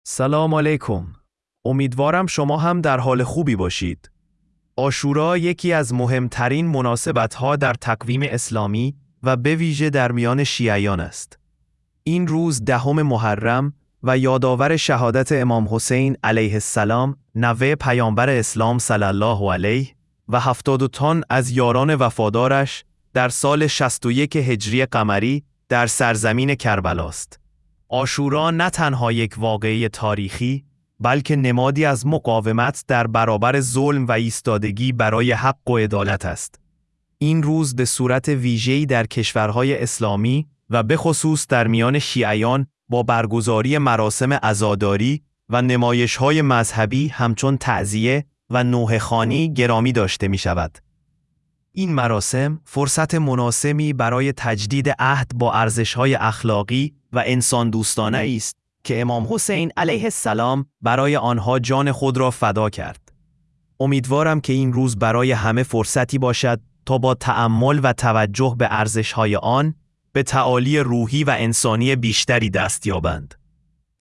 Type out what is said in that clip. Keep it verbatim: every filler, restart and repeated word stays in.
سلام علیکم. امیدوارم شما هم در حال خوبی باشید. عاشورا یکی از مهمترین مناسبت‌ها در تقویم اسلامی و به ویژه در میان شیعیان است. این روز دهم محرم و یادآور شهادت امام حسین علیه السلام، نوه پیامبر اسلام صلی الله علیه و هفتاد تن از یاران وفادارش در سال شصت و یک هجری قمری در سرزمین کربلا است. عاشورا نه تنها یک واقعه تاریخی، بلکه نمادی از مقاومت در برابر ظلم و ایستادگی برای حق و عدالت است. این روز به صورت ویژه‌ای در کشورهای اسلامی و به خصوص در میان شیعیان با برگزاری مراسم عزاداری و نمایش‌های مذهبی همچون تعزیه و نوحه‌خوانی گرامی داشته می‌شود. این مراسم فرصت مناسبی برای تجدید عهد با ارزش‌های اخلاقی و انسان دوستانه است که امام حسین علیه السلام برای آنها جان خود را فدا کرد. امیدوارم که این روز برای همه فرصتی باشد تا با تأمل و توجه به ارزش‌های آن به تعالی روحی و انسانی بیشتری دست یابند.